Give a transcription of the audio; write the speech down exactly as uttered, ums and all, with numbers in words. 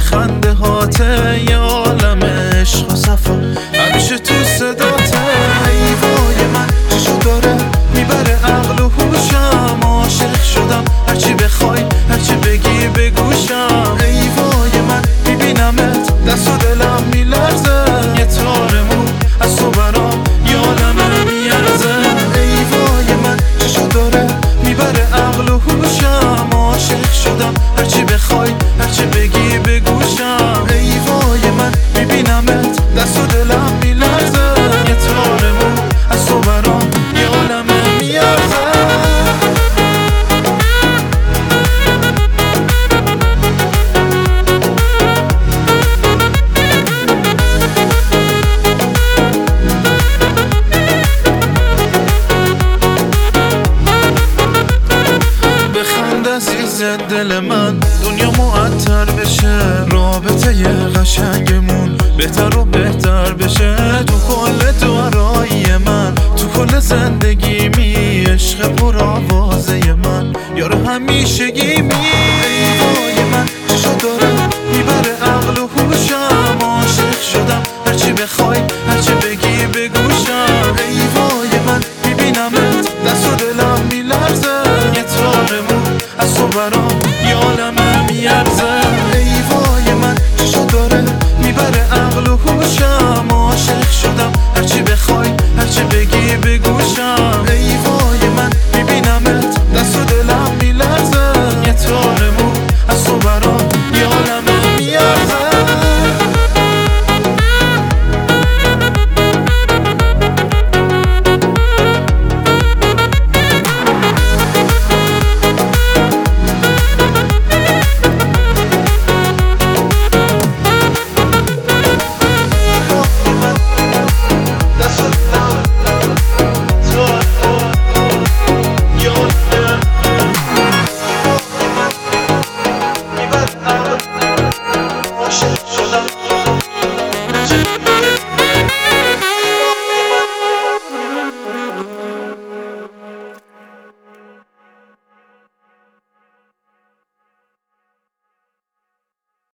خنده هاته، یه عالم عشق و صفا همیشه تو صداته. ای وای من چشو داره میبره عقل و هوشم، عاشق شدم هرچی بخوای هرچی بگی بگوشم. ای وای من میبینمت دست و دلم میلرزه، یه تار مو از تو برام یه عالمه میارزه. ای وای من چشو داره میبره عقل و هوشم، عاشق شدم هرچی بخوای هرچی بگی بگوشم. ای وای من میبینمت دست و دلم میلرزه، یه تار مو از تو برام یه عالمه میارزه. عزیز دل من دنیا معطر بشه، رابطه ی قشنگمون بهتر و بهتر بشه. تو کل دورای من تو کل زندگی می عشق پر آوازه من یارو همیشگی می.